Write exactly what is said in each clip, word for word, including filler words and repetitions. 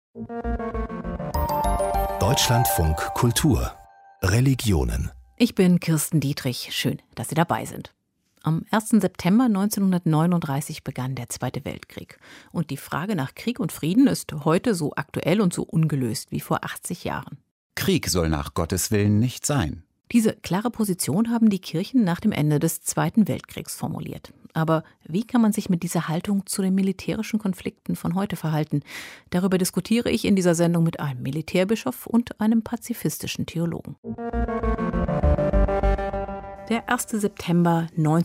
Deutschlandfunk Kultur Religionen. Ich bin Kirsten Dietrich. Schön, dass Sie dabei sind. Am ersten September neunzehnhundertneununddreißig begann der Zweite Weltkrieg. Und die Frage nach Krieg und Frieden ist heute so aktuell und so ungelöst wie vor achtzig Jahren. Krieg soll nach Gottes Willen nicht sein. Diese klare Position haben die Kirchen nach dem Ende des Zweiten Weltkriegs formuliert. Aber wie kann man sich mit dieser Haltung zu den militärischen Konflikten von heute verhalten? Darüber diskutiere ich in dieser Sendung mit einem Militärbischof und einem pazifistischen Theologen. Der erste September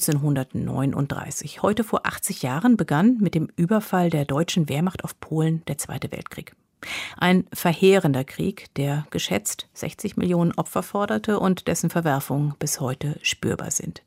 neunzehnhundertneununddreißig. Heute vor achtzig Jahren begann mit dem Überfall der deutschen Wehrmacht auf Polen der Zweite Weltkrieg. Ein verheerender Krieg, der geschätzt sechzig Millionen Opfer forderte und dessen Verwerfungen bis heute spürbar sind.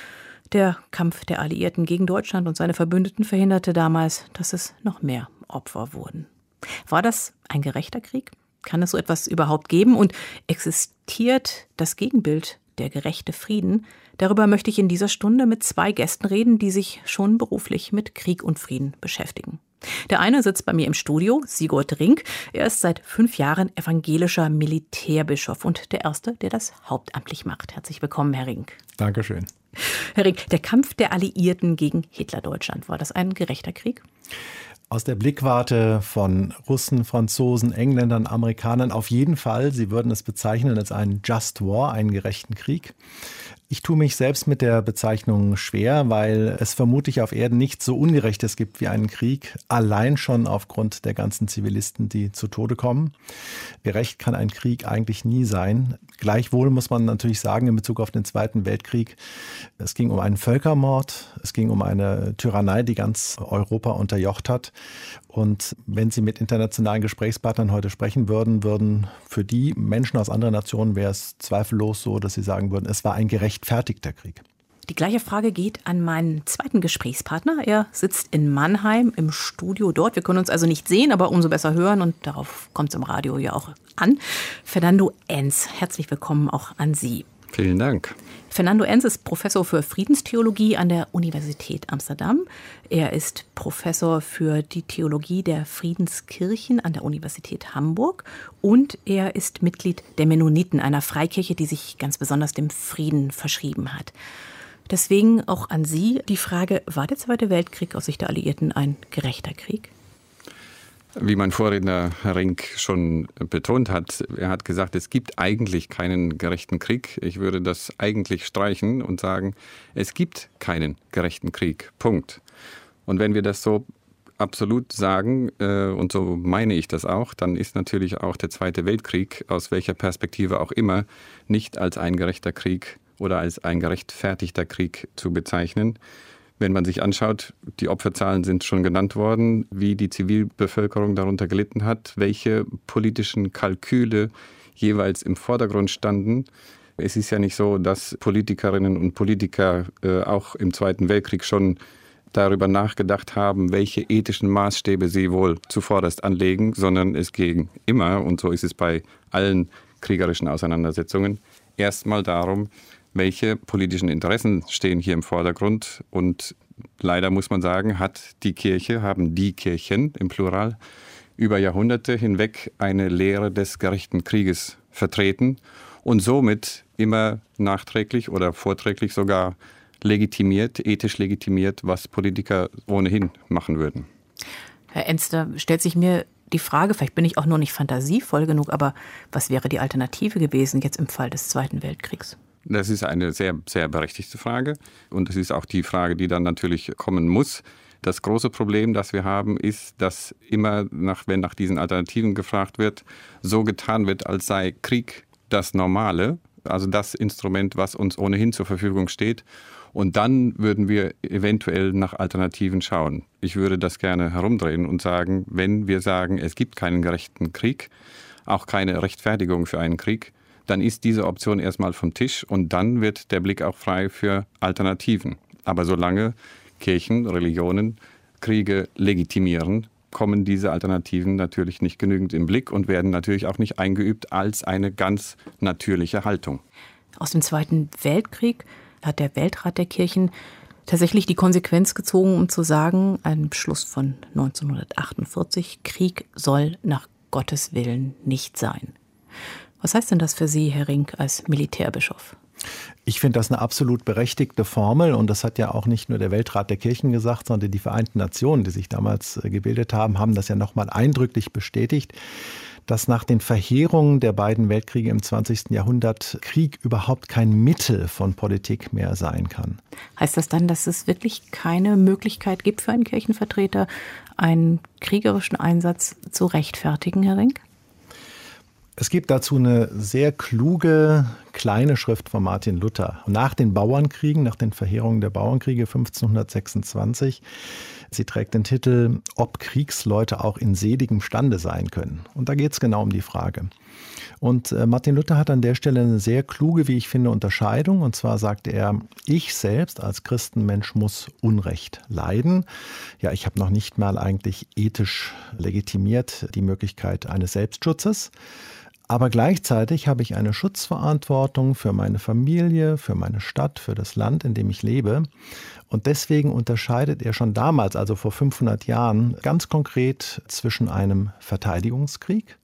Der Kampf der Alliierten gegen Deutschland und seine Verbündeten verhinderte damals, dass es noch mehr Opfer wurden. War das ein gerechter Krieg? Kann es so etwas überhaupt geben? Und existiert das Gegenbild, der gerechte Frieden? Darüber möchte ich in dieser Stunde mit zwei Gästen reden, die sich schon beruflich mit Krieg und Frieden beschäftigen. Der eine sitzt bei mir im Studio, Sigurd Rink. Er ist seit fünf Jahren evangelischer Militärbischof und der Erste, der das hauptamtlich macht. Herzlich willkommen, Herr Rink. Dankeschön. Herr Rink, der Kampf der Alliierten gegen Hitlerdeutschland, war das ein gerechter Krieg? Aus der Blickwarte von Russen, Franzosen, Engländern, Amerikanern auf jeden Fall. Sie würden es bezeichnen als einen Just War, einen gerechten Krieg. Ich tue mich selbst mit der Bezeichnung schwer, weil es vermutlich auf Erden nichts so Ungerechtes gibt wie einen Krieg, allein schon aufgrund der ganzen Zivilisten, die zu Tode kommen. Gerecht kann ein Krieg eigentlich nie sein. Gleichwohl muss man natürlich sagen, in Bezug auf den Zweiten Weltkrieg, es ging um einen Völkermord, es ging um eine Tyrannei, die ganz Europa unterjocht hat. Und wenn Sie mit internationalen Gesprächspartnern heute sprechen würden, würden für die Menschen aus anderen Nationen wäre es zweifellos so, dass sie sagen würden, es war ein gerechtfertigter Krieg. Die gleiche Frage geht an meinen zweiten Gesprächspartner. Er sitzt in Mannheim im Studio dort. Wir können uns also nicht sehen, aber umso besser hören. Und darauf kommt es im Radio ja auch an. Fernando Enz, herzlich willkommen auch an Sie. Vielen Dank. Fernando Enz ist Professor für Friedenstheologie an der Universität Amsterdam. Er ist Professor für die Theologie der Friedenskirchen an der Universität Hamburg. Und er ist Mitglied der Mennoniten, einer Freikirche, die sich ganz besonders dem Frieden verschrieben hat. Deswegen auch an Sie die Frage, war der Zweite Weltkrieg aus Sicht der Alliierten ein gerechter Krieg? Wie mein Vorredner Herr Rink schon betont hat, er hat gesagt, es gibt eigentlich keinen gerechten Krieg. Ich würde das eigentlich streichen und sagen, es gibt keinen gerechten Krieg. Punkt. Und wenn wir das so absolut sagen, äh, und so meine ich das auch, dann ist natürlich auch der Zweite Weltkrieg, aus welcher Perspektive auch immer, nicht als ein gerechter Krieg oder als ein gerechtfertigter Krieg zu bezeichnen. Wenn man sich anschaut, die Opferzahlen sind schon genannt worden, wie die Zivilbevölkerung darunter gelitten hat, welche politischen Kalküle jeweils im Vordergrund standen. Es ist ja nicht so, dass Politikerinnen und Politiker äh, auch im Zweiten Weltkrieg schon darüber nachgedacht haben, welche ethischen Maßstäbe sie wohl zuvorderst anlegen, sondern es ging immer, und so ist es bei allen kriegerischen Auseinandersetzungen, erstmal darum, welche politischen Interessen stehen hier im Vordergrund. Und leider muss man sagen, hat die Kirche, haben die Kirchen im Plural über Jahrhunderte hinweg eine Lehre des gerechten Krieges vertreten und somit immer nachträglich oder vorträglich sogar legitimiert, ethisch legitimiert, was Politiker ohnehin machen würden. Herr Enz, da stellt sich mir die Frage, vielleicht bin ich auch nur nicht fantasievoll genug, aber was wäre die Alternative gewesen jetzt im Fall des Zweiten Weltkriegs? Das ist eine sehr, sehr berechtigte Frage und es ist auch die Frage, die dann natürlich kommen muss. Das große Problem, das wir haben, ist, dass immer, nach, wenn nach diesen Alternativen gefragt wird, so getan wird, als sei Krieg das Normale, also das Instrument, was uns ohnehin zur Verfügung steht. Und dann würden wir eventuell nach Alternativen schauen. Ich würde das gerne herumdrehen und sagen, wenn wir sagen, es gibt keinen gerechten Krieg, auch keine Rechtfertigung für einen Krieg, dann ist diese Option erstmal vom Tisch und dann wird der Blick auch frei für Alternativen. Aber solange Kirchen, Religionen Kriege legitimieren, kommen diese Alternativen natürlich nicht genügend im Blick und werden natürlich auch nicht eingeübt als eine ganz natürliche Haltung. Aus dem Zweiten Weltkrieg hat der Weltrat der Kirchen tatsächlich die Konsequenz gezogen, um zu sagen, ein Beschluss von neunzehnhundertachtundvierzig, Krieg soll nach Gottes Willen nicht sein. Was heißt denn das für Sie, Herr Rinck, als Militärbischof? Ich finde das eine absolut berechtigte Formel und das hat ja auch nicht nur der Weltrat der Kirchen gesagt, sondern die Vereinten Nationen, die sich damals gebildet haben, haben das ja nochmal eindrücklich bestätigt, dass nach den Verheerungen der beiden Weltkriege im zwanzigsten Jahrhundert Krieg überhaupt kein Mittel von Politik mehr sein kann. Heißt das dann, dass es wirklich keine Möglichkeit gibt für einen Kirchenvertreter, einen kriegerischen Einsatz zu rechtfertigen, Herr Rinck? Es gibt dazu eine sehr kluge kleine Schrift von Martin Luther. Nach den Bauernkriegen, nach den Verheerungen der Bauernkriege fünfzehnhundertsechsundzwanzig, sie trägt den Titel »Ob Kriegsleute auch in seligem Stande sein können«. Und da geht es genau um die Frage. Und Martin Luther hat an der Stelle eine sehr kluge, wie ich finde, Unterscheidung. Und zwar sagt er, ich selbst als Christenmensch muss Unrecht leiden. Ja, ich habe noch nicht mal eigentlich ethisch legitimiert die Möglichkeit eines Selbstschutzes. Aber gleichzeitig habe ich eine Schutzverantwortung für meine Familie, für meine Stadt, für das Land, in dem ich lebe. Und deswegen unterscheidet er schon damals, also vor fünfhundert Jahren, ganz konkret zwischen einem Verteidigungskrieg,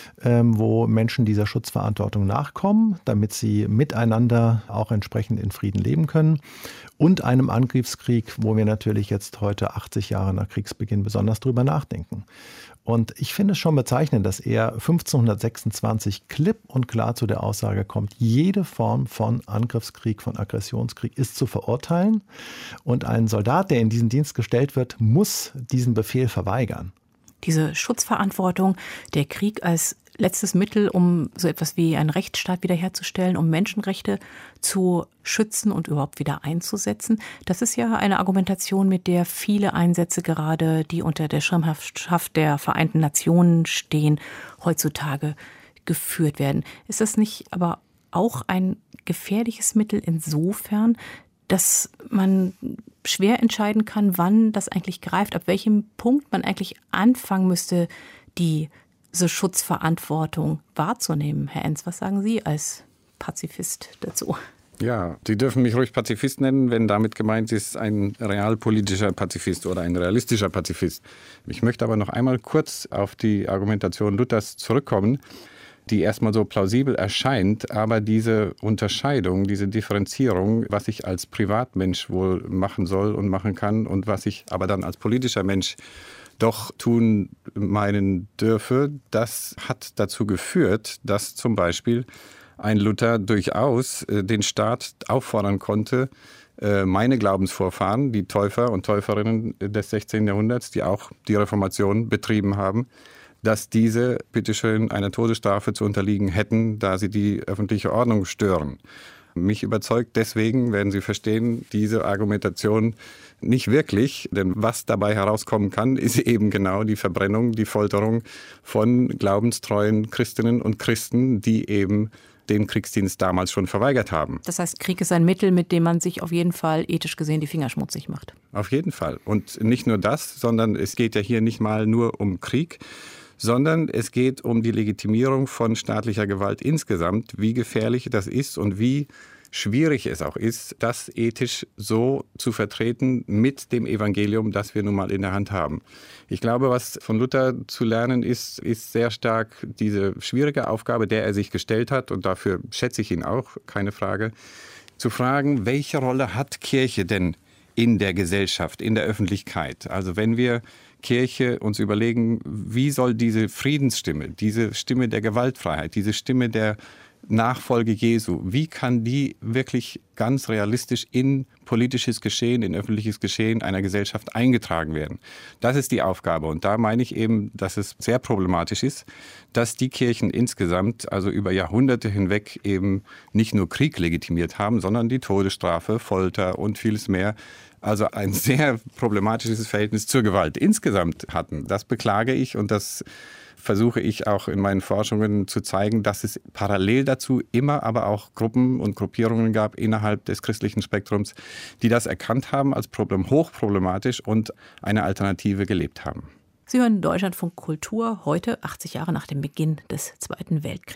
wo Menschen dieser Schutzverantwortung nachkommen, damit sie miteinander auch entsprechend in Frieden leben können, und einem Angriffskrieg, wo wir natürlich jetzt heute achtzig Jahre nach Kriegsbeginn besonders drüber nachdenken. Und ich finde es schon bezeichnend, dass er fünfzehnhundertsechsundzwanzig klipp und klar zu der Aussage kommt, jede Form von Angriffskrieg, von Aggressionskrieg ist zu verurteilen. Und ein Soldat, der in diesen Dienst gestellt wird, muss diesen Befehl verweigern. Diese Schutzverantwortung, der Krieg als letztes Mittel, um so etwas wie einen Rechtsstaat wiederherzustellen, um Menschenrechte zu schützen und überhaupt wieder einzusetzen. Das ist ja eine Argumentation, mit der viele Einsätze gerade, die unter der Schirmherrschaft der Vereinten Nationen stehen, heutzutage geführt werden. Ist das nicht aber auch ein gefährliches Mittel insofern, dass man schwer entscheiden kann, wann das eigentlich greift, ab welchem Punkt man eigentlich anfangen müsste, die diese Schutzverantwortung wahrzunehmen? Herr Enz, was sagen Sie als Pazifist dazu? Ja, Sie dürfen mich ruhig Pazifist nennen, wenn damit gemeint ist, ein realpolitischer Pazifist oder ein realistischer Pazifist. Ich möchte aber noch einmal kurz auf die Argumentation Luthers zurückkommen, die erstmal so plausibel erscheint, aber diese Unterscheidung, diese Differenzierung, was ich als Privatmensch wohl machen soll und machen kann und was ich aber dann als politischer Mensch doch tun meinen dürfe, das hat dazu geführt, dass zum Beispiel ein Luther durchaus den Staat auffordern konnte, meine Glaubensvorfahren, die Täufer und Täuferinnen des sechzehnten Jahrhunderts, die auch die Reformation betrieben haben, dass diese bitteschön einer Todesstrafe zu unterliegen hätten, da sie die öffentliche Ordnung stören. Mich überzeugt deswegen, werden Sie verstehen, diese Argumentation nicht wirklich, denn was dabei herauskommen kann, ist eben genau die Verbrennung, die Folterung von glaubenstreuen Christinnen und Christen, die eben den Kriegsdienst damals schon verweigert haben. Das heißt, Krieg ist ein Mittel, mit dem man sich auf jeden Fall ethisch gesehen die Finger schmutzig macht. Auf jeden Fall. Und nicht nur das, sondern es geht ja hier nicht mal nur um Krieg, sondern es geht um die Legitimierung von staatlicher Gewalt insgesamt, wie gefährlich das ist und wie schwierig es auch ist, das ethisch so zu vertreten mit dem Evangelium, das wir nun mal in der Hand haben. Ich glaube, was von Luther zu lernen ist, ist sehr stark diese schwierige Aufgabe, der er sich gestellt hat, und dafür schätze ich ihn auch, keine Frage, zu fragen, welche Rolle hat Kirche denn in der Gesellschaft, in der Öffentlichkeit? Also wenn wir Kirche uns überlegen, wie soll diese Friedensstimme, diese Stimme der Gewaltfreiheit, diese Stimme der Nachfolge Jesu, wie kann die wirklich ganz realistisch in politisches Geschehen, in öffentliches Geschehen einer Gesellschaft eingetragen werden? Das ist die Aufgabe. Und da meine ich eben, dass es sehr problematisch ist, dass die Kirchen insgesamt, also über Jahrhunderte hinweg, eben nicht nur Krieg legitimiert haben, sondern die Todesstrafe, Folter und vieles mehr. Also ein sehr problematisches Verhältnis zur Gewalt insgesamt hatten. Das beklage ich und das versuche ich auch in meinen Forschungen zu zeigen, dass es parallel dazu immer aber auch Gruppen und Gruppierungen gab innerhalb des christlichen Spektrums, die das erkannt haben als Problem, hochproblematisch und eine Alternative gelebt haben. Sie hören Deutschlandfunk Kultur, heute achtzig Jahre nach dem Beginn des Zweiten Weltkriegs.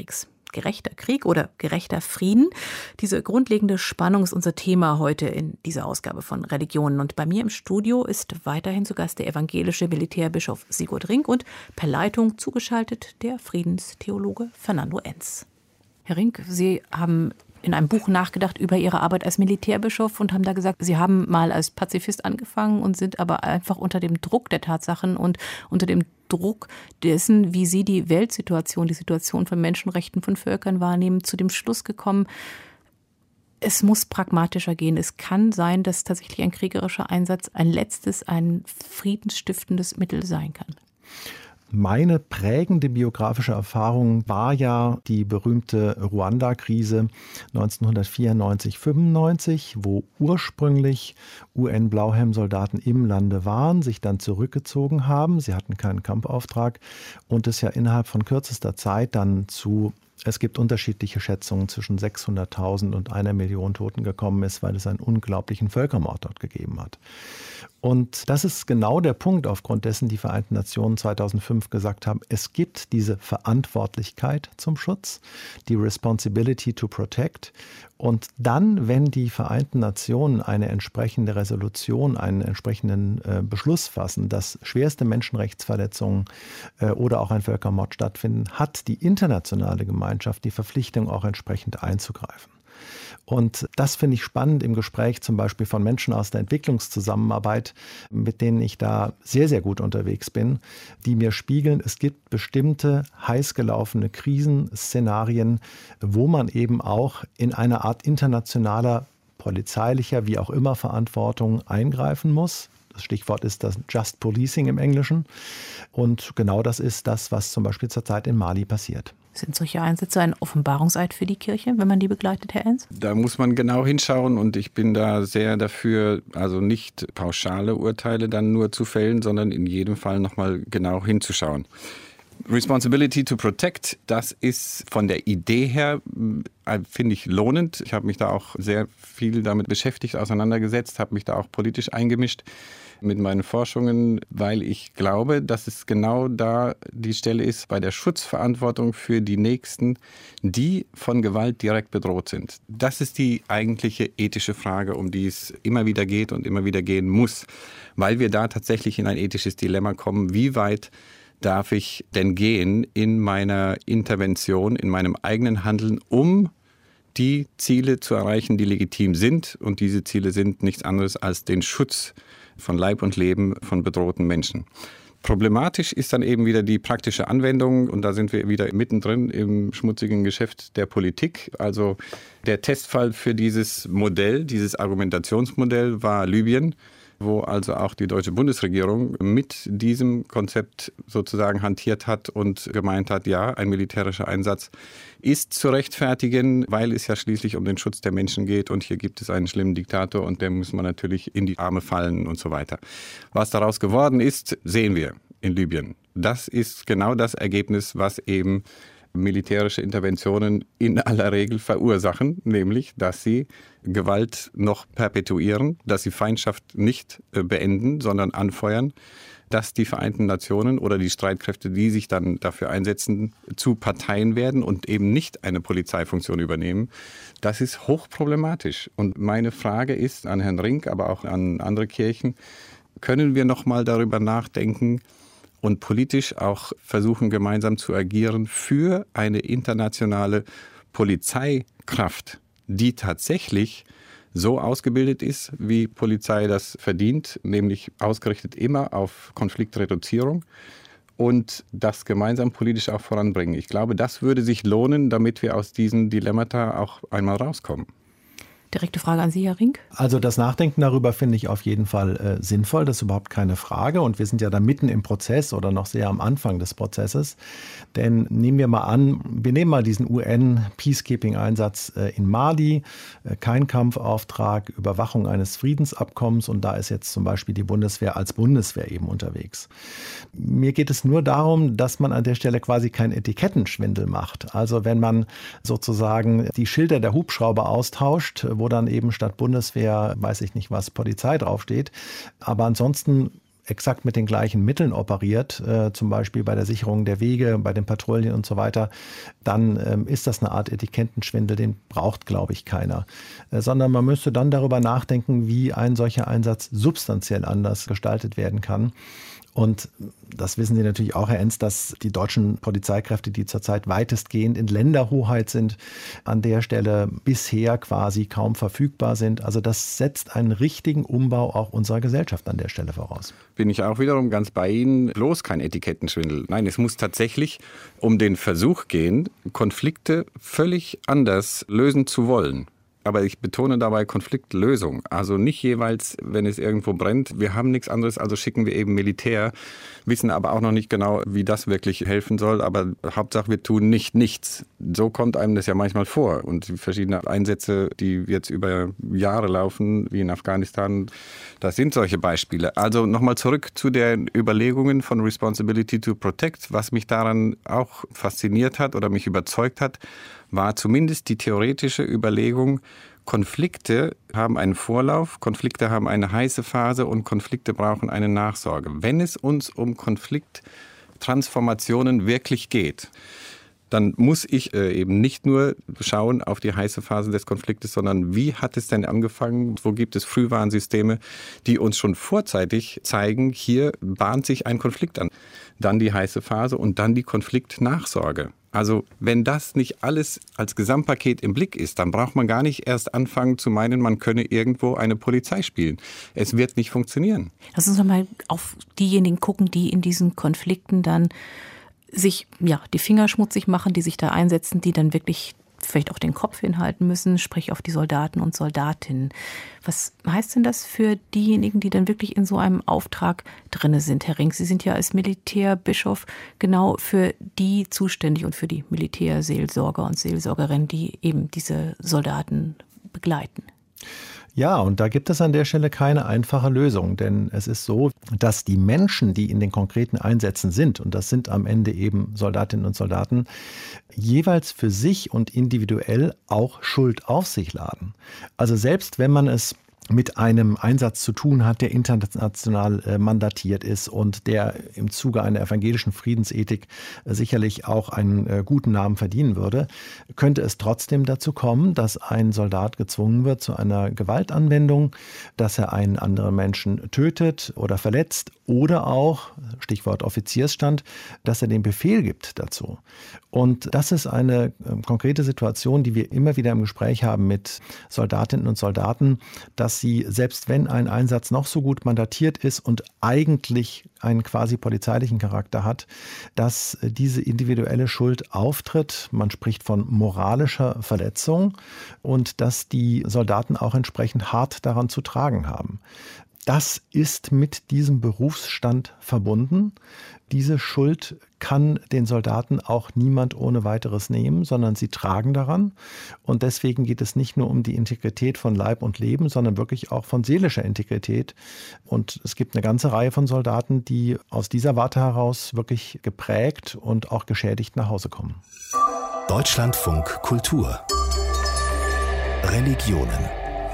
gerechter Krieg oder gerechter Frieden? Diese grundlegende Spannung ist unser Thema heute in dieser Ausgabe von Religionen. Und bei mir im Studio ist weiterhin zu Gast der evangelische Militärbischof Sigurd Rink und per Leitung zugeschaltet der Friedenstheologe Fernando Enz. Herr Rink, Sie haben in einem Buch nachgedacht über Ihre Arbeit als Militärbischof und haben da gesagt, Sie haben mal als Pazifist angefangen und sind aber einfach unter dem Druck der Tatsachen und unter dem Druck dessen, wie Sie die Weltsituation, die Situation von Menschenrechten von Völkern wahrnehmen, zu dem Schluss gekommen, es muss pragmatischer gehen. Es kann sein, dass tatsächlich ein kriegerischer Einsatz ein letztes, ein friedensstiftendes Mittel sein kann. Meine prägende biografische Erfahrung war ja die berühmte Ruanda-Krise neunzehnhundertvierundneunzig fünfundneunzig, wo ursprünglich U N-Blauhelm-Soldaten im Lande waren, sich dann zurückgezogen haben. Sie hatten keinen Kampfauftrag und es ja innerhalb von kürzester Zeit dann zu, es gibt unterschiedliche Schätzungen, zwischen sechshunderttausend und einer Million Toten gekommen ist, weil es einen unglaublichen Völkermord dort gegeben hat. Und das ist genau der Punkt, aufgrund dessen die Vereinten Nationen zweitausendfünf gesagt haben, es gibt diese Verantwortlichkeit zum Schutz, die Responsibility to Protect. Und dann, wenn die Vereinten Nationen eine entsprechende Resolution, einen entsprechenden äh, Beschluss fassen, dass schwerste Menschenrechtsverletzungen äh, oder auch ein Völkermord stattfinden, hat die internationale Gemeinschaft die Verpflichtung, auch entsprechend einzugreifen. Und das finde ich spannend im Gespräch zum Beispiel von Menschen aus der Entwicklungszusammenarbeit, mit denen ich da sehr, sehr gut unterwegs bin, die mir spiegeln, es gibt bestimmte heiß gelaufene Krisenszenarien, wo man eben auch in einer Art internationaler, polizeilicher, wie auch immer Verantwortung eingreifen muss. Das Stichwort ist das Just Policing im Englischen. Und genau das ist das, was zum Beispiel zurzeit in Mali passiert. Sind solche Einsätze ein Offenbarungseid für die Kirche, wenn man die begleitet, Herr Enz? Da muss man genau hinschauen und ich bin da sehr dafür, also nicht pauschale Urteile dann nur zu fällen, sondern in jedem Fall nochmal genau hinzuschauen. Responsibility to Protect, das ist von der Idee her, finde ich, lohnend. Ich habe mich da auch sehr viel damit beschäftigt, auseinandergesetzt, habe mich da auch politisch eingemischt mit meinen Forschungen, weil ich glaube, dass es genau da die Stelle ist bei der Schutzverantwortung für die Nächsten, die von Gewalt direkt bedroht sind. Das ist die eigentliche ethische Frage, um die es immer wieder geht und immer wieder gehen muss, weil wir da tatsächlich in ein ethisches Dilemma kommen. Wie weit darf ich denn gehen in meiner Intervention, in meinem eigenen Handeln, um die Ziele zu erreichen, die legitim sind? Und diese Ziele sind nichts anderes als den Schutz von Leib und Leben von bedrohten Menschen. Problematisch ist dann eben wieder die praktische Anwendung und da sind wir wieder mittendrin im schmutzigen Geschäft der Politik. Also der Testfall für dieses Modell, dieses Argumentationsmodell war Libyen, wo also auch die deutsche Bundesregierung mit diesem Konzept sozusagen hantiert hat und gemeint hat, ja, ein militärischer Einsatz ist zu rechtfertigen, weil es ja schließlich um den Schutz der Menschen geht und hier gibt es einen schlimmen Diktator und dem muss man natürlich in die Arme fallen und so weiter. Was daraus geworden ist, sehen wir in Libyen. Das ist genau das Ergebnis, was eben militärische Interventionen in aller Regel verursachen, nämlich, dass sie Gewalt noch perpetuieren, dass sie Feindschaft nicht beenden, sondern anfeuern, dass die Vereinten Nationen oder die Streitkräfte, die sich dann dafür einsetzen, zu Parteien werden und eben nicht eine Polizeifunktion übernehmen. Das ist hochproblematisch. Und meine Frage ist an Herrn Rink, aber auch an andere Kirchen, können wir noch mal darüber nachdenken, und politisch auch versuchen, gemeinsam zu agieren für eine internationale Polizeikraft, die tatsächlich so ausgebildet ist, wie Polizei das verdient, nämlich ausgerichtet immer auf Konfliktreduzierung und das gemeinsam politisch auch voranbringen. Ich glaube, das würde sich lohnen, damit wir aus diesen Dilemmata auch einmal rauskommen. Direkte Frage an Sie, Herr Rink. Also das Nachdenken darüber finde ich auf jeden Fall äh, sinnvoll, das ist überhaupt keine Frage. Und wir sind ja da mitten im Prozess oder noch sehr am Anfang des Prozesses. Denn nehmen wir mal an, wir nehmen mal diesen U N-Peacekeeping-Einsatz äh, in Mali, äh, kein Kampfauftrag, Überwachung eines Friedensabkommens und da ist jetzt zum Beispiel die Bundeswehr als Bundeswehr eben unterwegs. Mir geht es nur darum, dass man an der Stelle quasi keinen Etikettenschwindel macht. Also wenn man sozusagen die Schilder der Hubschrauber austauscht, wo dann eben statt Bundeswehr, weiß ich nicht was, Polizei draufsteht. Aber ansonsten exakt mit den gleichen Mitteln operiert, äh, zum Beispiel bei der Sicherung der Wege, bei den Patrouillen und so weiter, dann ähm, ist das eine Art Etikettenschwindel, den braucht, glaube ich, keiner. Äh, sondern man müsste dann darüber nachdenken, wie ein solcher Einsatz substanziell anders gestaltet werden kann. Und das wissen Sie natürlich auch, Herr Enz, dass die deutschen Polizeikräfte, die zurzeit weitestgehend in Länderhoheit sind, an der Stelle bisher quasi kaum verfügbar sind. Also das setzt einen richtigen Umbau auch unserer Gesellschaft an der Stelle voraus. Bin ich auch wiederum ganz bei Ihnen. Bloß kein Etikettenschwindel. Nein, es muss tatsächlich um den Versuch gehen, Konflikte völlig anders lösen zu wollen. Aber ich betone dabei Konfliktlösung. Also nicht jeweils, wenn es irgendwo brennt, wir haben nichts anderes, also schicken wir eben Militär, wissen aber auch noch nicht genau, wie das wirklich helfen soll. Aber Hauptsache, wir tun nicht nichts. So kommt einem das ja manchmal vor. Und die verschiedenen Einsätze, die jetzt über Jahre laufen, wie in Afghanistan, das sind solche Beispiele. Also nochmal zurück zu den Überlegungen von Responsibility to Protect. Was mich daran auch fasziniert hat oder mich überzeugt hat, war zumindest die theoretische Überlegung, Konflikte haben einen Vorlauf, Konflikte haben eine heiße Phase und Konflikte brauchen eine Nachsorge. Wenn es uns um Konflikttransformationen wirklich geht, dann muss ich äh, eben nicht nur schauen auf die heiße Phase des Konfliktes, sondern wie hat es denn angefangen? Wo gibt es Frühwarnsysteme, die uns schon vorzeitig zeigen, hier bahnt sich ein Konflikt an. Dann die heiße Phase und dann die Konfliktnachsorge. Also wenn das nicht alles als Gesamtpaket im Blick ist, dann braucht man gar nicht erst anfangen zu meinen, man könne irgendwo eine Polizei spielen. Es wird nicht funktionieren. Lass uns noch mal auf diejenigen gucken, die in diesen Konflikten dann sich ja die Finger schmutzig machen, die sich da einsetzen, die dann wirklich vielleicht auch den Kopf hinhalten müssen, sprich auf die Soldaten und Soldatinnen. Was heißt denn das für diejenigen, die dann wirklich in so einem Auftrag drinne sind, Herr Rinck? Sie sind ja als Militärbischof genau für die zuständig und für die Militärseelsorger und Seelsorgerinnen, die eben diese Soldaten begleiten. Ja, und da gibt es an der Stelle keine einfache Lösung, denn es ist so, dass die Menschen, die in den konkreten Einsätzen sind, und das sind am Ende eben Soldatinnen und Soldaten, jeweils für sich und individuell auch Schuld auf sich laden. Also selbst wenn man es mit einem Einsatz zu tun hat, der international äh, mandatiert ist und der im Zuge einer evangelischen Friedensethik äh, sicherlich auch einen äh, guten Namen verdienen würde, könnte es trotzdem dazu kommen, dass ein Soldat gezwungen wird zu einer Gewaltanwendung, dass er einen anderen Menschen tötet oder verletzt oder auch, Stichwort Offiziersstand, dass er den Befehl gibt dazu. Und das ist eine äh, konkrete Situation, die wir immer wieder im Gespräch haben mit Soldatinnen und Soldaten, dass sie, selbst wenn ein Einsatz noch so gut mandatiert ist und eigentlich einen quasi polizeilichen Charakter hat, dass diese individuelle Schuld auftritt. Man spricht von moralischer Verletzung und dass die Soldaten auch entsprechend hart daran zu tragen haben. Das ist mit diesem Berufsstand verbunden. Diese Schuld kann den Soldaten auch niemand ohne weiteres nehmen, sondern sie tragen daran. Und deswegen geht es nicht nur um die Integrität von Leib und Leben, sondern wirklich auch von seelischer Integrität. Und es gibt eine ganze Reihe von Soldaten, die aus dieser Warte heraus wirklich geprägt und auch geschädigt nach Hause kommen. Deutschlandfunk Kultur. Religionen.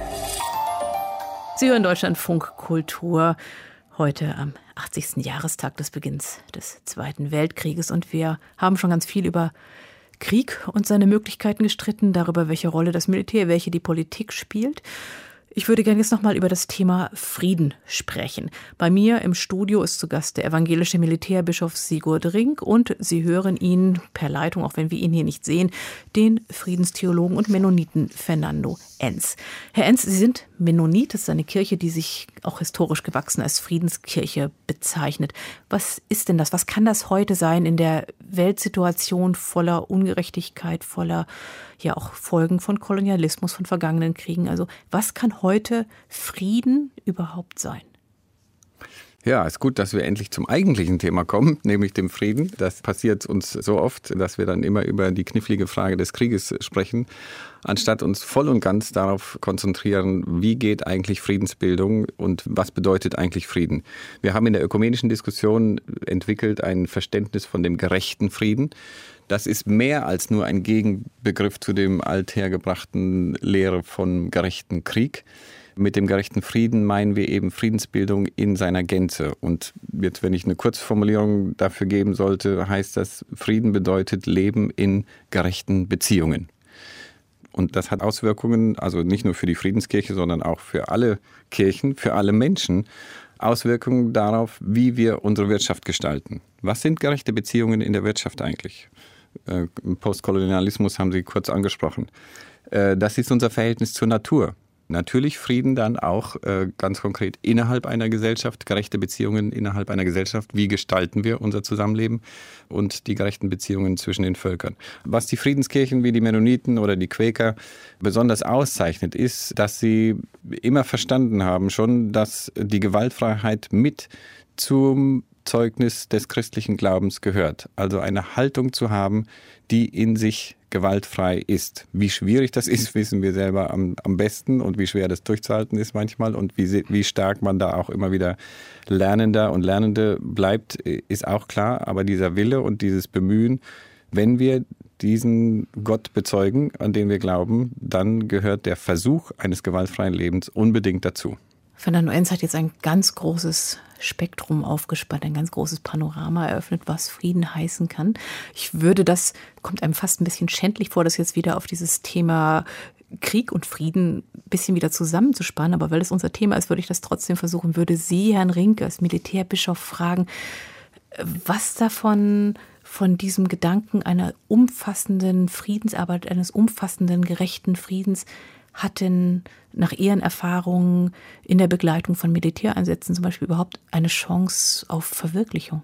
Sie hören Deutschlandfunk Kultur heute am achtzigsten Jahrestag des Beginns des Zweiten Weltkrieges. Und wir haben schon ganz viel über Krieg und seine Möglichkeiten gestritten, darüber, welche Rolle das Militär, welche die Politik spielt. Ich würde gerne jetzt noch mal über das Thema Frieden sprechen. Bei mir im Studio ist zu Gast der evangelische Militärbischof Sigurd Rinck und Sie hören ihn per Leitung, auch wenn wir ihn hier nicht sehen, den Friedenstheologen und Mennoniten Fernando Enz. Herr Enz, Sie sind Mennonit, das ist eine Kirche, die sich auch historisch gewachsen als Friedenskirche bezeichnet. Was ist denn das? Was kann das heute sein in der Weltsituation voller Ungerechtigkeit, voller ja auch Folgen von Kolonialismus, von vergangenen Kriegen? Also was kann heute Frieden überhaupt sein? Ja, ist gut, dass wir endlich zum eigentlichen Thema kommen, nämlich dem Frieden. Das passiert uns so oft, dass wir dann immer über die knifflige Frage des Krieges sprechen, anstatt uns voll und ganz darauf konzentrieren, wie geht eigentlich Friedensbildung und was bedeutet eigentlich Frieden. Wir haben in der ökumenischen Diskussion entwickelt ein Verständnis von dem gerechten Frieden. Das ist mehr als nur ein Gegenbegriff zu dem althergebrachten Lehre von gerechten Krieg. Mit dem gerechten Frieden meinen wir eben Friedensbildung in seiner Gänze. Und jetzt, wenn ich eine Kurzformulierung dafür geben sollte, heißt das, Frieden bedeutet Leben in gerechten Beziehungen. Und das hat Auswirkungen, also nicht nur für die Friedenskirche, sondern auch für alle Kirchen, für alle Menschen, Auswirkungen darauf, wie wir unsere Wirtschaft gestalten. Was sind gerechte Beziehungen in der Wirtschaft eigentlich? Äh, Postkolonialismus haben Sie kurz angesprochen. Äh, das ist unser Verhältnis zur Natur. Natürlich Frieden dann auch äh, ganz konkret innerhalb einer Gesellschaft, gerechte Beziehungen innerhalb einer Gesellschaft. Wie gestalten wir unser Zusammenleben und die gerechten Beziehungen zwischen den Völkern? Was die Friedenskirchen wie die Mennoniten oder die Quäker besonders auszeichnet, ist, dass sie immer verstanden haben schon, dass die Gewaltfreiheit mit zum Zeugnis des christlichen Glaubens gehört. Also eine Haltung zu haben, die in sich gewaltfrei ist. Wie schwierig das ist, wissen wir selber am, am besten und wie schwer das durchzuhalten ist manchmal und wie, wie stark man da auch immer wieder Lernender und Lernende bleibt, ist auch klar. Aber dieser Wille und dieses Bemühen, wenn wir diesen Gott bezeugen, an den wir glauben, dann gehört der Versuch eines gewaltfreien Lebens unbedingt dazu. Fernando Enz hat jetzt ein ganz großes Spektrum aufgespannt, ein ganz großes Panorama eröffnet, was Frieden heißen kann. Ich würde das, kommt einem fast ein bisschen schändlich vor, das jetzt wieder auf dieses Thema Krieg und Frieden ein bisschen wieder zusammenzuspannen. Aber weil es unser Thema ist, würde ich das trotzdem versuchen. Würde Sie, Herrn Rinke, als Militärbischof fragen, was davon von diesem Gedanken einer umfassenden Friedensarbeit, eines umfassenden, gerechten Friedens hat denn nach Ihren Erfahrungen in der Begleitung von Militäreinsätzen zum Beispiel überhaupt eine Chance auf Verwirklichung?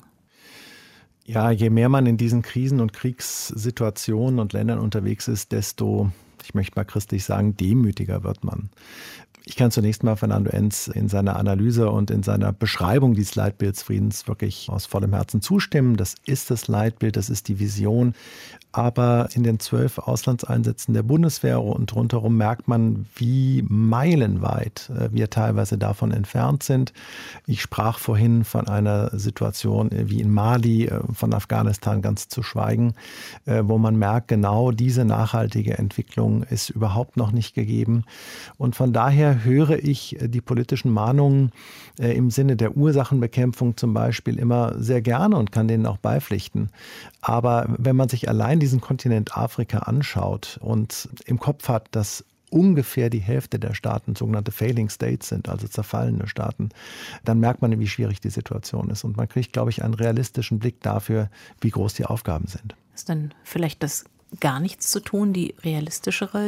Ja, je mehr man in diesen Krisen- und Kriegssituationen und Ländern unterwegs ist, desto, ich möchte mal christlich sagen, demütiger wird man. Ich kann zunächst mal Fernando Enz in seiner Analyse und in seiner Beschreibung dieses Leitbilds Friedens wirklich aus vollem Herzen zustimmen. Das ist das Leitbild, das ist die Vision. Aber in den zwölf Auslandseinsätzen der Bundeswehr und rundherum merkt man, wie meilenweit wir teilweise davon entfernt sind. Ich sprach vorhin von einer Situation wie in Mali, von Afghanistan ganz zu schweigen, wo man merkt, genau diese nachhaltige Entwicklung ist überhaupt noch nicht gegeben. Und von daher höre ich die politischen Mahnungen im Sinne der Ursachenbekämpfung zum Beispiel immer sehr gerne und kann denen auch beipflichten. Aber wenn man sich allein diesen Kontinent Afrika anschaut und im Kopf hat, dass ungefähr die Hälfte der Staaten sogenannte Failing States sind, also zerfallene Staaten, dann merkt man, wie schwierig die Situation ist. Und man kriegt, glaube ich, einen realistischen Blick dafür, wie groß die Aufgaben sind. Ist dann vielleicht das gar nichts zu tun, die realistischere,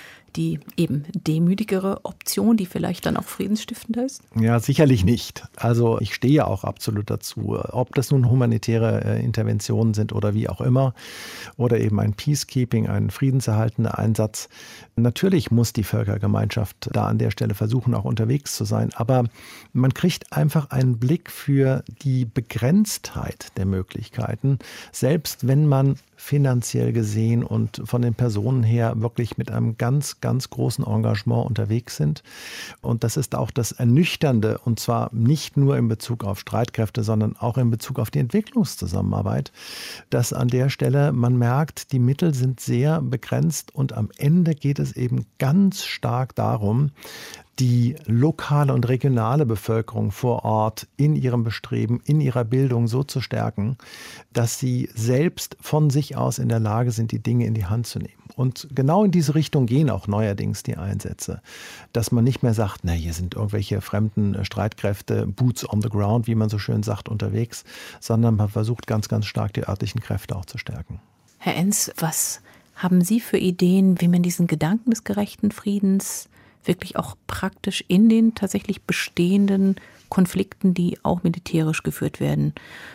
die eben demütigere Option, die vielleicht dann auch friedensstiftender ist? Ja, sicherlich nicht. Also ich stehe auch absolut dazu. Ob das nun humanitäre Interventionen sind oder wie auch immer oder eben ein Peacekeeping, ein friedenserhaltender Einsatz. Natürlich muss die Völkergemeinschaft da an der Stelle versuchen, auch unterwegs zu sein. Aber man kriegt einfach einen Blick für die Begrenztheit der Möglichkeiten, selbst wenn man finanziell gesehen und von den Personen her wirklich mit einem ganz, ganz großen Engagement unterwegs sind. Und das ist auch das Ernüchternde, und zwar nicht nur in Bezug auf Streitkräfte, sondern auch in Bezug auf die Entwicklungszusammenarbeit, dass an der Stelle man merkt, die Mittel sind sehr begrenzt und am Ende geht es eben ganz stark darum, die lokale und regionale Bevölkerung vor Ort in ihrem Bestreben, in ihrer Bildung so zu stärken, dass sie selbst von sich aus in der Lage sind, die Dinge in die Hand zu nehmen. Und genau in diese Richtung gehen auch neuerdings die Einsätze. Dass man nicht mehr sagt, na, hier sind irgendwelche fremden Streitkräfte, Boots on the ground, wie man so schön sagt, unterwegs, sondern man versucht ganz, ganz stark die örtlichen Kräfte auch zu stärken. Herr Enz, was haben Sie für Ideen, wie man diesen Gedanken des gerechten Friedens wirklich auch praktisch in den tatsächlich bestehenden Konflikten, die auch militärisch geführt werden,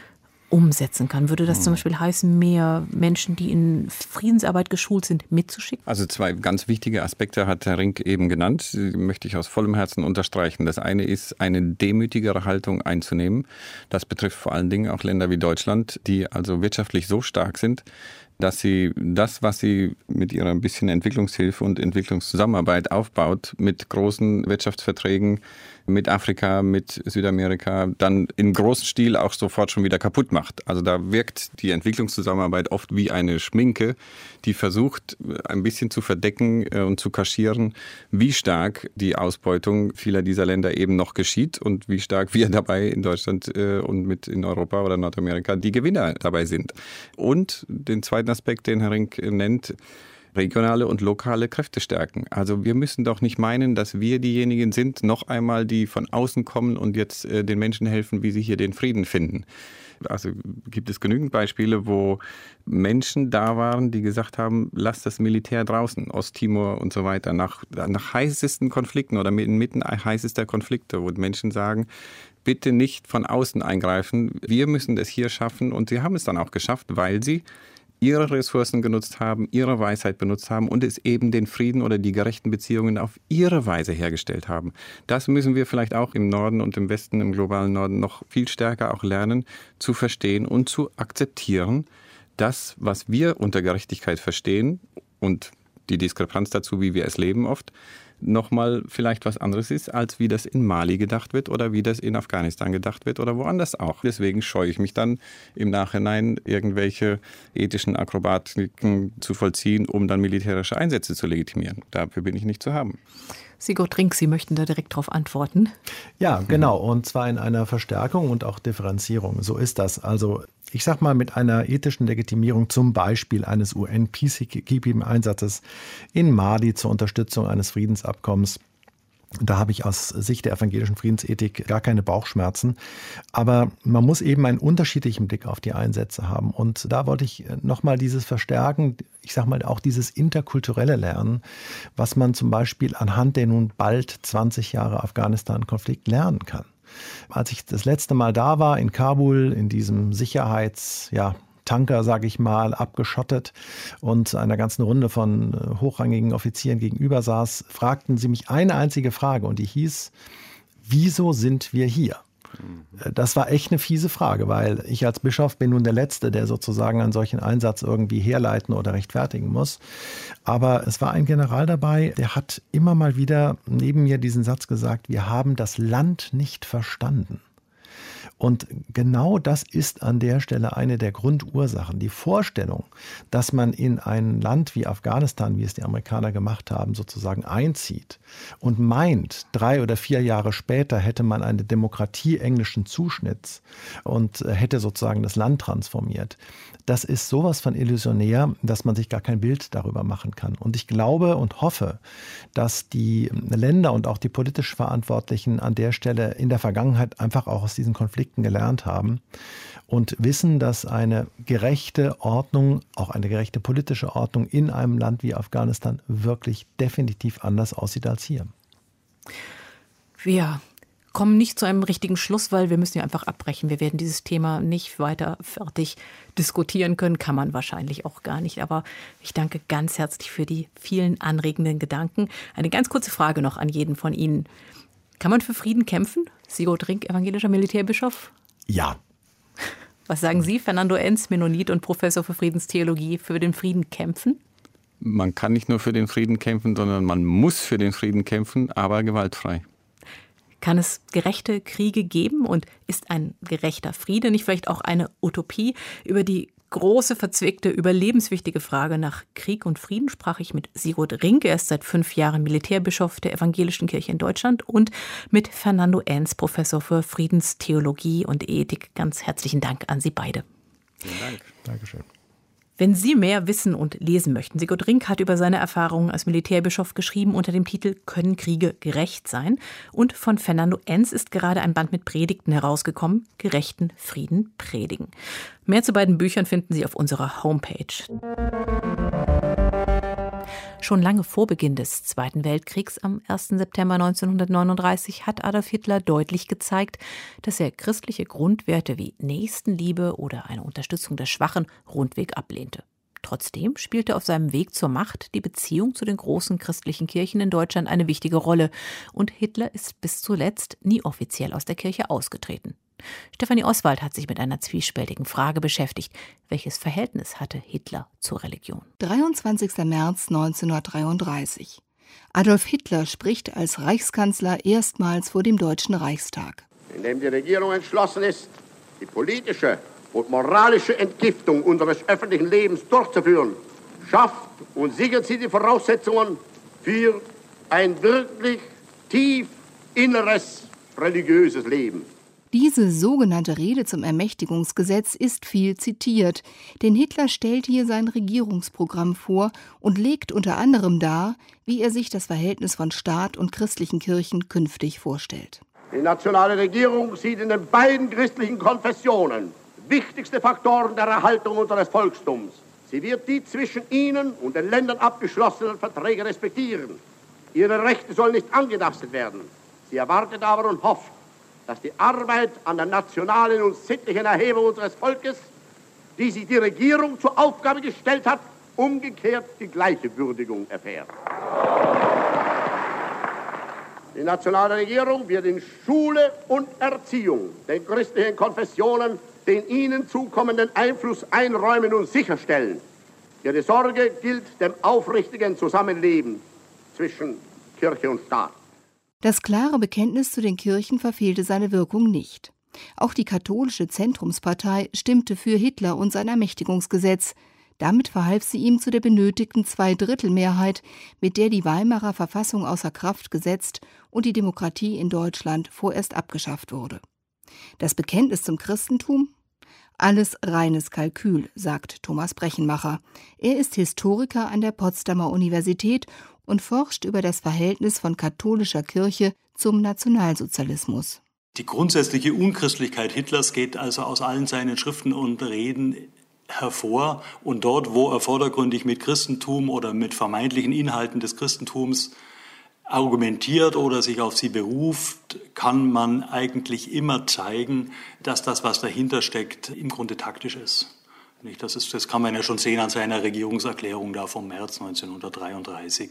umsetzen kann? Würde das zum Beispiel heißen, mehr Menschen, die in Friedensarbeit geschult sind, mitzuschicken? Also zwei ganz wichtige Aspekte hat Herr Rinck eben genannt, die möchte ich aus vollem Herzen unterstreichen. Das eine ist, eine demütigere Haltung einzunehmen. Das betrifft vor allen Dingen auch Länder wie Deutschland, die also wirtschaftlich so stark sind, dass sie das, was sie mit ihrer ein bisschen Entwicklungshilfe und Entwicklungszusammenarbeit aufbaut, mit großen Wirtschaftsverträgen mit Afrika, mit Südamerika, dann im großen Stil auch sofort schon wieder kaputt macht. Also da wirkt die Entwicklungszusammenarbeit oft wie eine Schminke, die versucht, ein bisschen zu verdecken und zu kaschieren, wie stark die Ausbeutung vieler dieser Länder eben noch geschieht und wie stark wir dabei in Deutschland und mit in Europa oder Nordamerika die Gewinner dabei sind. Und den zweiten Aspekt, den Herr Rink nennt, regionale und lokale Kräfte stärken. Also wir müssen doch nicht meinen, dass wir diejenigen sind, noch einmal, die von außen kommen und jetzt äh, den Menschen helfen, wie sie hier den Frieden finden. Also gibt es genügend Beispiele, wo Menschen da waren, die gesagt haben, lasst das Militär draußen, Osttimor und so weiter, nach, nach heißesten Konflikten oder inmitten heißester Konflikte, wo Menschen sagen, bitte nicht von außen eingreifen, wir müssen es hier schaffen. Und sie haben es dann auch geschafft, weil sie ihre Ressourcen genutzt haben, ihre Weisheit benutzt haben und es eben den Frieden oder die gerechten Beziehungen auf ihre Weise hergestellt haben. Das müssen wir vielleicht auch im Norden und im Westen, im globalen Norden noch viel stärker auch lernen, zu verstehen und zu akzeptieren, dass, was wir unter Gerechtigkeit verstehen und die Diskrepanz dazu, wie wir es leben oft, nochmal vielleicht was anderes ist, als wie das in Mali gedacht wird oder wie das in Afghanistan gedacht wird oder woanders auch. Deswegen scheue ich mich dann im Nachhinein, irgendwelche ethischen Akrobatiken zu vollziehen, um dann militärische Einsätze zu legitimieren. Dafür bin ich nicht zu haben. Sigurd Rink, Sie möchten da direkt darauf antworten. Ja, genau. Und zwar in einer Verstärkung und auch Differenzierung. So ist das. Also ich sag mal, mit einer ethischen Legitimierung zum Beispiel eines U N-Peacekeeping-Einsatzes in Mali zur Unterstützung eines Friedensabkommens. Da habe ich aus Sicht der evangelischen Friedensethik gar keine Bauchschmerzen. Aber man muss eben einen unterschiedlichen Blick auf die Einsätze haben. Und da wollte ich nochmal dieses Verstärken, ich sage mal auch dieses interkulturelle Lernen, was man zum Beispiel anhand der nun bald zwanzig Jahre Afghanistan-Konflikt lernen kann. Als ich das letzte Mal da war in Kabul, in diesem Sicherheits-, ja, Tanker, sage ich mal, abgeschottet und einer ganzen Runde von hochrangigen Offizieren gegenüber saß, fragten sie mich eine einzige Frage und die hieß, wieso sind wir hier? Das war echt eine fiese Frage, weil ich als Bischof bin nun der Letzte, der sozusagen einen solchen Einsatz irgendwie herleiten oder rechtfertigen muss. Aber es war ein General dabei, der hat immer mal wieder neben mir diesen Satz gesagt, wir haben das Land nicht verstanden. Und genau das ist an der Stelle eine der Grundursachen. Die Vorstellung, dass man in ein Land wie Afghanistan, wie es die Amerikaner gemacht haben, sozusagen einzieht und meint, drei oder vier Jahre später hätte man eine Demokratie englischen Zuschnitts und hätte sozusagen das Land transformiert. Das ist sowas von illusionär, dass man sich gar kein Bild darüber machen kann. Und ich glaube und hoffe, dass die Länder und auch die politisch Verantwortlichen an der Stelle in der Vergangenheit einfach auch aus diesen Konflikten gelernt haben und wissen, dass eine gerechte Ordnung, auch eine gerechte politische Ordnung in einem Land wie Afghanistan wirklich definitiv anders aussieht als hier. Wir kommen nicht zu einem richtigen Schluss, weil wir müssen ja einfach abbrechen. Wir werden dieses Thema nicht weiter fertig diskutieren können, kann man wahrscheinlich auch gar nicht. Aber ich danke ganz herzlich für die vielen anregenden Gedanken. Eine ganz kurze Frage noch an jeden von Ihnen. Kann man für Frieden kämpfen? Sigurd Rink, evangelischer Militärbischof? Ja. Was sagen Sie, Fernando Enz, Mennonit und Professor für Friedenstheologie, für den Frieden kämpfen? Man kann nicht nur für den Frieden kämpfen, sondern man muss für den Frieden kämpfen, aber gewaltfrei. Kann es gerechte Kriege geben und ist ein gerechter Friede nicht vielleicht auch eine Utopie? Über die große, verzwickte, überlebenswichtige Frage nach Krieg und Frieden sprach ich mit Sigurd Rink. Er ist seit fünf Jahren Militärbischof der Evangelischen Kirche in Deutschland und mit Fernando Enz, Professor für Friedenstheologie und Ethik. Ganz herzlichen Dank an Sie beide. Vielen Dank. Dankeschön. Wenn Sie mehr wissen und lesen möchten, Sigurd Rink hat über seine Erfahrungen als Militärbischof geschrieben unter dem Titel »Können Kriege gerecht sein?« Und von Fernando Enz ist gerade ein Band mit Predigten herausgekommen, »Gerechten Frieden predigen«. Mehr zu beiden Büchern finden Sie auf unserer Homepage. Schon lange vor Beginn des Zweiten Weltkriegs am ersten September neunzehnhundertneununddreißig hat Adolf Hitler deutlich gezeigt, dass er christliche Grundwerte wie Nächstenliebe oder eine Unterstützung der Schwachen rundweg ablehnte. Trotzdem spielte auf seinem Weg zur Macht die Beziehung zu den großen christlichen Kirchen in Deutschland eine wichtige Rolle und Hitler ist bis zuletzt nie offiziell aus der Kirche ausgetreten. Stefanie Oswald hat sich mit einer zwiespältigen Frage beschäftigt. Welches Verhältnis hatte Hitler zur Religion? dreiundzwanzigster März neunzehnhundertdreiunddreißig. Adolf Hitler spricht als Reichskanzler erstmals vor dem Deutschen Reichstag. Indem die Regierung entschlossen ist, die politische und moralische Entgiftung unseres öffentlichen Lebens durchzuführen, schafft und sichert sie die Voraussetzungen für ein wirklich tief inneres religiöses Leben. Diese sogenannte Rede zum Ermächtigungsgesetz ist viel zitiert, denn Hitler stellt hier sein Regierungsprogramm vor und legt unter anderem dar, wie er sich das Verhältnis von Staat und christlichen Kirchen künftig vorstellt. Die nationale Regierung sieht in den beiden christlichen Konfessionen wichtigste Faktoren der Erhaltung unseres Volkstums. Sie wird die zwischen ihnen und den Ländern abgeschlossenen Verträge respektieren. Ihre Rechte sollen nicht angetastet werden. Sie erwartet aber und hofft, dass die Arbeit an der nationalen und sittlichen Erhebung unseres Volkes, die sich die Regierung zur Aufgabe gestellt hat, umgekehrt die gleiche Würdigung erfährt. Die nationale Regierung wird in Schule und Erziehung den christlichen Konfessionen den ihnen zukommenden Einfluss einräumen und sicherstellen. Ihre Sorge gilt dem aufrichtigen Zusammenleben zwischen Kirche und Staat. Das klare Bekenntnis zu den Kirchen verfehlte seine Wirkung nicht. Auch die katholische Zentrumspartei stimmte für Hitler und sein Ermächtigungsgesetz. Damit verhalf sie ihm zu der benötigten Zweidrittelmehrheit, mit der die Weimarer Verfassung außer Kraft gesetzt und die Demokratie in Deutschland vorerst abgeschafft wurde. Das Bekenntnis zum Christentum? Alles reines Kalkül, sagt Thomas Brechenmacher. Er ist Historiker an der Potsdamer Universität und forscht über das Verhältnis von katholischer Kirche zum Nationalsozialismus. Die grundsätzliche Unchristlichkeit Hitlers geht also aus allen seinen Schriften und Reden hervor. Und dort, wo er vordergründig mit Christentum oder mit vermeintlichen Inhalten des Christentums argumentiert oder sich auf sie beruft, kann man eigentlich immer zeigen, dass das, was dahinter steckt, im Grunde taktisch ist. Das ist, das kann man ja schon sehen an seiner Regierungserklärung da vom März neunzehnhundertdreiunddreißig.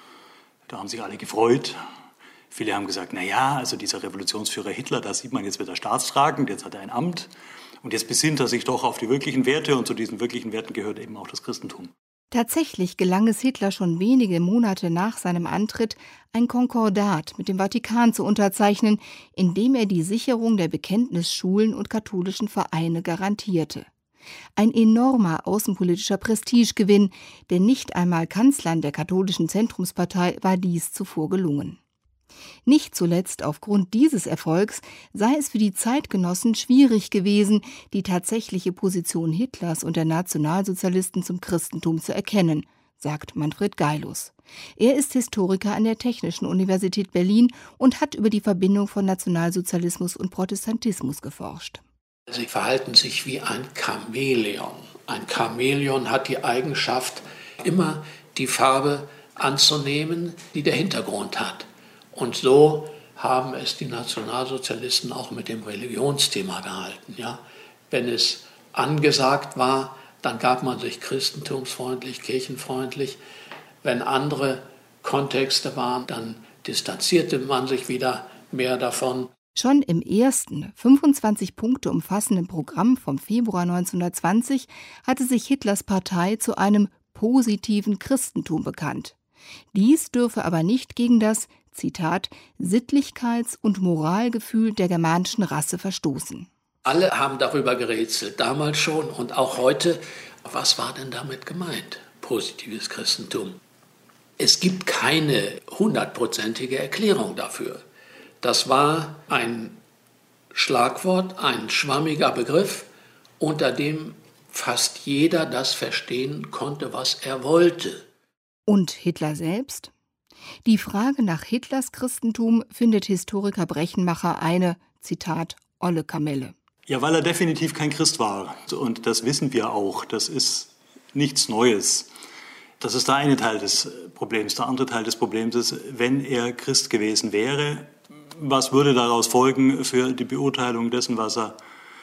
Da haben sich alle gefreut. Viele haben gesagt, na ja, also dieser Revolutionsführer Hitler, da sieht man, jetzt wird er staatstragend, jetzt hat er ein Amt und jetzt besinnt er sich doch auf die wirklichen Werte und zu diesen wirklichen Werten gehört eben auch das Christentum. Tatsächlich gelang es Hitler schon wenige Monate nach seinem Antritt, ein Konkordat mit dem Vatikan zu unterzeichnen, in dem er die Sicherung der Bekenntnisschulen und katholischen Vereine garantierte. Ein enormer außenpolitischer Prestigegewinn, denn nicht einmal Kanzlern der katholischen Zentrumspartei war dies zuvor gelungen. Nicht zuletzt aufgrund dieses Erfolgs sei es für die Zeitgenossen schwierig gewesen, die tatsächliche Position Hitlers und der Nationalsozialisten zum Christentum zu erkennen, sagt Manfred Geilus. Er ist Historiker an der Technischen Universität Berlin und hat über die Verbindung von Nationalsozialismus und Protestantismus geforscht. Sie verhalten sich wie ein Chamäleon. Ein Chamäleon hat die Eigenschaft, immer die Farbe anzunehmen, die der Hintergrund hat. Und so haben es die Nationalsozialisten auch mit dem Religionsthema gehalten. Ja? Wenn es angesagt war, dann gab man sich christentumsfreundlich, kirchenfreundlich. Wenn andere Kontexte waren, dann distanzierte man sich wieder mehr davon. Schon im ersten, fünfundzwanzig Punkte umfassenden Programm vom Februar neunzehnhundertzwanzig hatte sich Hitlers Partei zu einem positiven Christentum bekannt. Dies dürfe aber nicht gegen das, Zitat, Sittlichkeits- und Moralgefühl der germanischen Rasse verstoßen. Alle haben darüber gerätselt, damals schon und auch heute. Was war denn damit gemeint, positives Christentum? Es gibt keine hundertprozentige Erklärung dafür. Das war ein Schlagwort, ein schwammiger Begriff, unter dem fast jeder das verstehen konnte, was er wollte. Und Hitler selbst? Die Frage nach Hitlers Christentum findet Historiker Brechenmacher eine, Zitat, olle Kamelle. Ja, weil er definitiv kein Christ war. Und das wissen wir auch. Das ist nichts Neues. Das ist der eine Teil des Problems. Der andere Teil des Problems ist, wenn er Christ gewesen wäre, was würde daraus folgen für die Beurteilung dessen, was er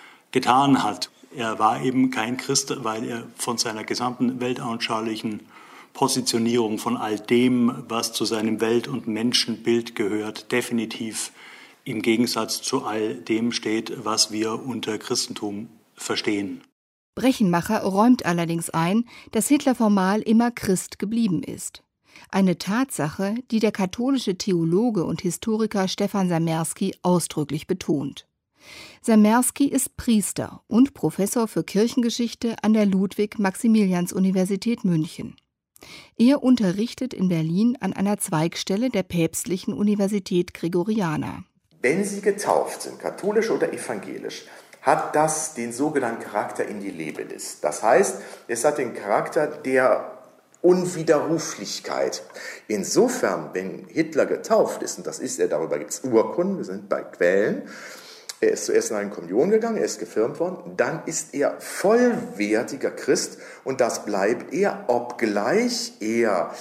getan hat? Er war eben kein Christ, weil er von seiner gesamten weltanschaulichen Positionierung, von all dem, was zu seinem Welt- und Menschenbild gehört, definitiv im Gegensatz zu all dem steht, was wir unter Christentum verstehen. Brechenmacher räumt allerdings ein, dass Hitler formal immer Christ geblieben ist. Eine Tatsache, die der katholische Theologe und Historiker Stefan Samerski ausdrücklich betont. Samerski ist Priester und Professor für Kirchengeschichte an der Ludwig-Maximilians-Universität München. Er unterrichtet in Berlin an einer Zweigstelle der Päpstlichen Universität Gregoriana. Wenn Sie getauft sind, katholisch oder evangelisch, hat das den sogenannten Charakter Indelebilis. Das heißt, es hat den Charakter der Unwiderruflichkeit. Insofern, wenn Hitler getauft ist, und das ist er, darüber gibt es Urkunden, wir sind bei Quellen, er ist zuerst in eine Kommunion gegangen, er ist gefirmt worden, dann ist er vollwertiger Christ und das bleibt er, obgleich er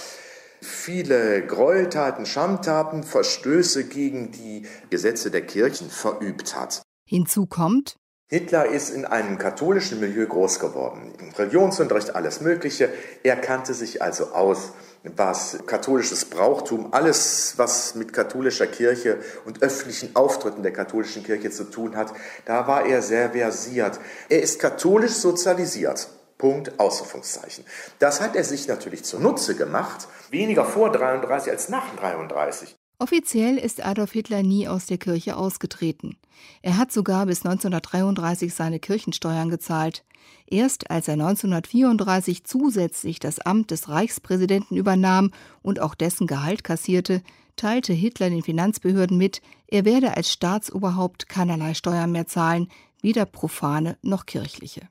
viele Gräueltaten, Schandtaten, Verstöße gegen die Gesetze der Kirchen verübt hat. Hinzu kommt: Hitler ist in einem katholischen Milieu groß geworden. Religionsunterricht, alles Mögliche. Er kannte sich also aus, was katholisches Brauchtum, alles, was mit katholischer Kirche und öffentlichen Auftritten der katholischen Kirche zu tun hat, da war er sehr versiert. Er ist katholisch sozialisiert. Punkt, Ausrufungszeichen. Das hat er sich natürlich zunutze gemacht, weniger vor dreiunddreißig als nach dreiunddreißig. Offiziell ist Adolf Hitler nie aus der Kirche ausgetreten. Er hat sogar bis neunzehnhundertdreiunddreißig seine Kirchensteuern gezahlt. Erst als er neunzehnhundertvierunddreißig zusätzlich das Amt des Reichspräsidenten übernahm und auch dessen Gehalt kassierte, teilte Hitler den Finanzbehörden mit, er werde als Staatsoberhaupt keinerlei Steuern mehr zahlen, weder profane noch kirchliche.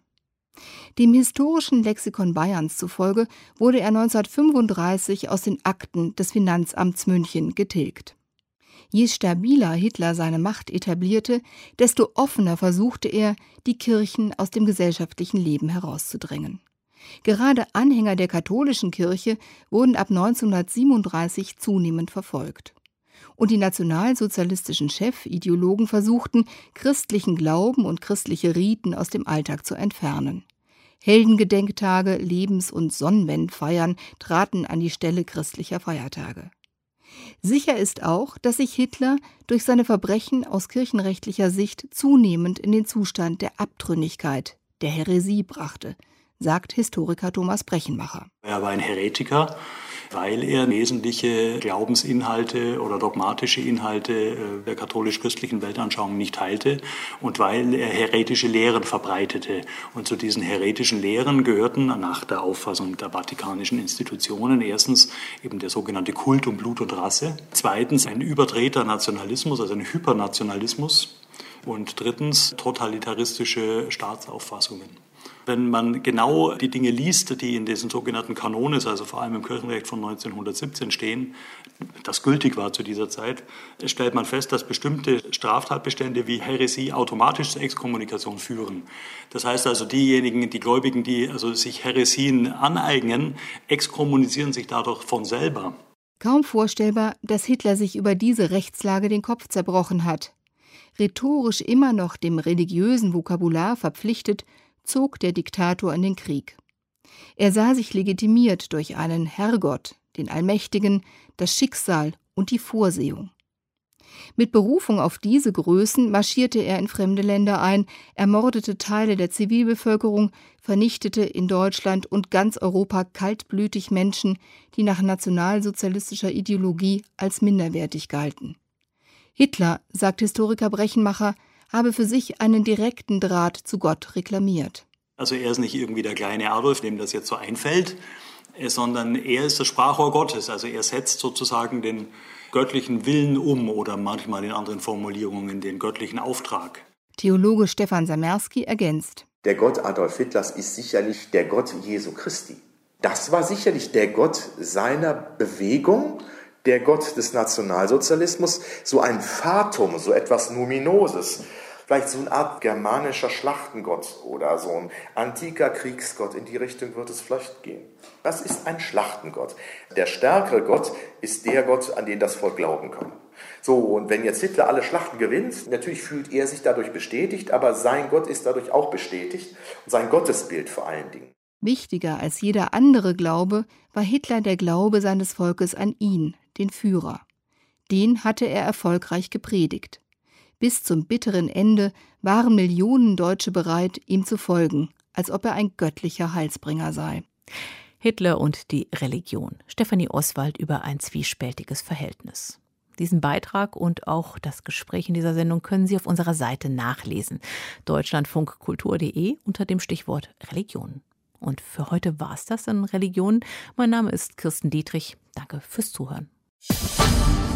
Dem historischen Lexikon Bayerns zufolge wurde er neunzehnhundertfünfunddreißig aus den Akten des Finanzamts München getilgt. Je stabiler Hitler seine Macht etablierte, desto offener versuchte er, die Kirchen aus dem gesellschaftlichen Leben herauszudrängen. Gerade Anhänger der katholischen Kirche wurden ab neunzehnhundertsiebenunddreißig zunehmend verfolgt. Und die nationalsozialistischen Chefideologen versuchten, christlichen Glauben und christliche Riten aus dem Alltag zu entfernen. Heldengedenktage, Lebens- und Sonnenwendfeiern traten an die Stelle christlicher Feiertage. Sicher ist auch, dass sich Hitler durch seine Verbrechen aus kirchenrechtlicher Sicht zunehmend in den Zustand der Abtrünnigkeit, der Häresie brachte, sagt Historiker Thomas Brechenmacher. Er war ein Heretiker, weil er wesentliche Glaubensinhalte oder dogmatische Inhalte der katholisch-christlichen Weltanschauung nicht teilte und weil er heretische Lehren verbreitete. Und zu diesen heretischen Lehren gehörten nach der Auffassung der vatikanischen Institutionen erstens eben der sogenannte Kult um Blut und Rasse, zweitens ein überdrehter Nationalismus, also ein Hypernationalismus und drittens totalitaristische Staatsauffassungen. Wenn man genau die Dinge liest, die in diesen sogenannten Kanones, also vor allem im Kirchenrecht von neunzehnhundertsiebzehn stehen, das gültig war zu dieser Zeit, stellt man fest, dass bestimmte Straftatbestände wie Häresie automatisch zur Exkommunikation führen. Das heißt also, diejenigen, die Gläubigen, die also sich Häresien aneignen, exkommunizieren sich dadurch von selber. Kaum vorstellbar, dass Hitler sich über diese Rechtslage den Kopf zerbrochen hat. Rhetorisch immer noch dem religiösen Vokabular verpflichtet, zog der Diktator in den Krieg. Er sah sich legitimiert durch einen Herrgott, den Allmächtigen, das Schicksal und die Vorsehung. Mit Berufung auf diese Größen marschierte er in fremde Länder ein, ermordete Teile der Zivilbevölkerung, vernichtete in Deutschland und ganz Europa kaltblütig Menschen, die nach nationalsozialistischer Ideologie als minderwertig galten. Hitler, sagt Historiker Brechenmacher, habe für sich einen direkten Draht zu Gott reklamiert. Also er ist nicht irgendwie der kleine Adolf, dem das jetzt so einfällt, sondern er ist das Sprachrohr Gottes. Also er setzt sozusagen den göttlichen Willen um oder manchmal in anderen Formulierungen den göttlichen Auftrag. Theologe Stefan Samerski ergänzt: Der Gott Adolf Hitlers ist sicherlich der Gott Jesu Christi. Das war sicherlich der Gott seiner Bewegung, der Gott des Nationalsozialismus, so ein Fatum, so etwas Numinoses. Vielleicht so eine Art germanischer Schlachtengott oder so ein antiker Kriegsgott. In die Richtung wird es vielleicht gehen. Das ist ein Schlachtengott. Der stärkere Gott ist der Gott, an den das Volk glauben kann. So, und wenn jetzt Hitler alle Schlachten gewinnt, natürlich fühlt er sich dadurch bestätigt, aber sein Gott ist dadurch auch bestätigt und sein Gottesbild vor allen Dingen. Wichtiger als jeder andere Glaube war Hitler der Glaube seines Volkes an ihn, den Führer. Den hatte er erfolgreich gepredigt. Bis zum bitteren Ende waren Millionen Deutsche bereit, ihm zu folgen, als ob er ein göttlicher Heilsbringer sei. Hitler und die Religion. Stefanie Oswald über ein zwiespältiges Verhältnis. Diesen Beitrag und auch das Gespräch in dieser Sendung können Sie auf unserer Seite nachlesen. deutschlandfunkkultur punkt de unter dem Stichwort Religion. Und für heute war es das an Religion. Mein Name ist Kirsten Dietrich. Danke fürs Zuhören.